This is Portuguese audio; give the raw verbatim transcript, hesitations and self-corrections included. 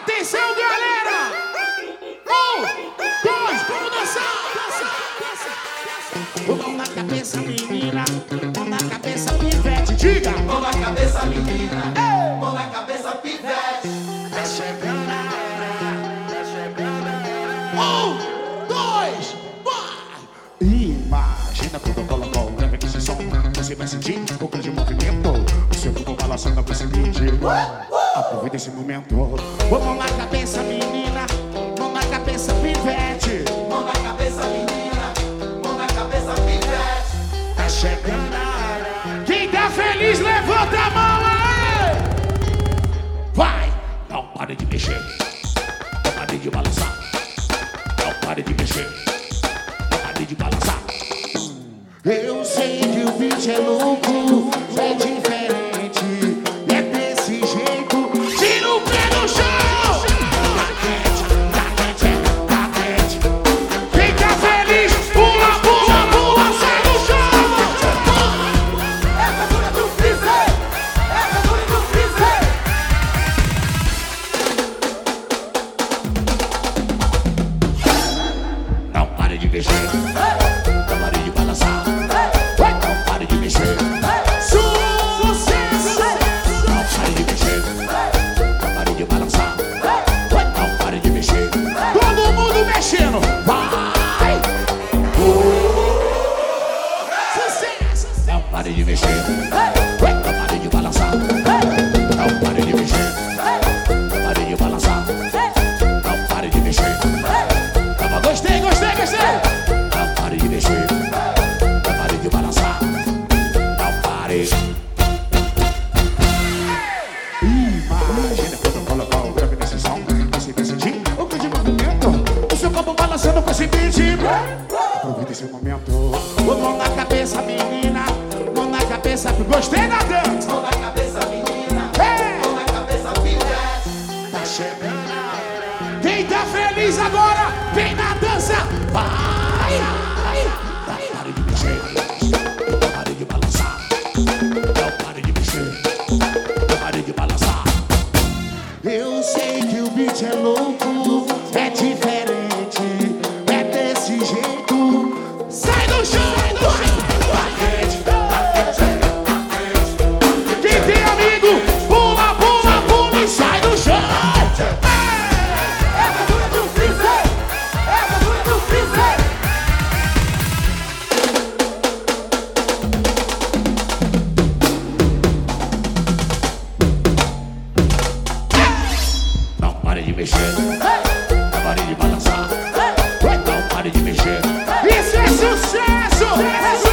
Atenção, galera! Um, dois, vamos dançar! Mão na cabeça, menina. Mão na cabeça, pivete. Diga! Mão na cabeça, menina. Mão na cabeça, pivete. Tá chegando a hora. Tá chegando a hora. Um, dois, vai! Imagina quando eu coloco o grave nesse som. Você vai sentir o grande movimento. O seu corpo balançando com esse beat. Aproveita esse momento. Mão na cabeça, menina. Mão na cabeça, pivete. Mão na cabeça, menina. Mão na cabeça, pivete. Tá chegando a hora. Quem tá feliz, levanta a mão aí! Vai! Não pare de mexer. Não pare de balançar. Não pare de mexer. Não pare de balançar. Eu sei que o beat é louco, é diferente, é desse jeito. Tira o pé no chão! Taquete, taquete, taquete. Quem tá feliz, pula, pula, pula, sai do chão! Essa dura do freezer. Essa dura do freezer. Não pare de mexer. Não pare de balançar. Não pare de mexer. Sucesso! Não pare de mexer. Não pare de balançar. Não pare de mexer. Todo mundo mexendo. Vai! Sucesso! Não pare de mexer. Não pare de balançar. Não pare de mexer. Não pare de balançar. Não pare de mexer. Gostei, gostei, gostei! Não pare de mexer. Não pare de balançar. Não pare. Imagina quando eu colocar o grave nesse som. Você vai sentir o grande movimento. O seu corpo balançando com esse beat. Aproveita esse momento. Mão na cabeça, menina. Mão na cabeça. Gostei da dança. Mão na cabeça, menina. Mão na cabeça, pivete. Tá chegando a hora. Quem tá feliz agora, vem na dança. Vai! Não pare de mexer. Não pare de balançar. Não pare de mexer. Não pare de balançar. Eu sei que o beat é louco, é diferente, é desse jeito. Sai do chão! Quem tem amigo, pula, pula, pula e sai do chão! Essa dura do freezer. Essa dura do freezer. Não pare de mexer, não pare de balançar, não pare de mexer. Isso é sucesso!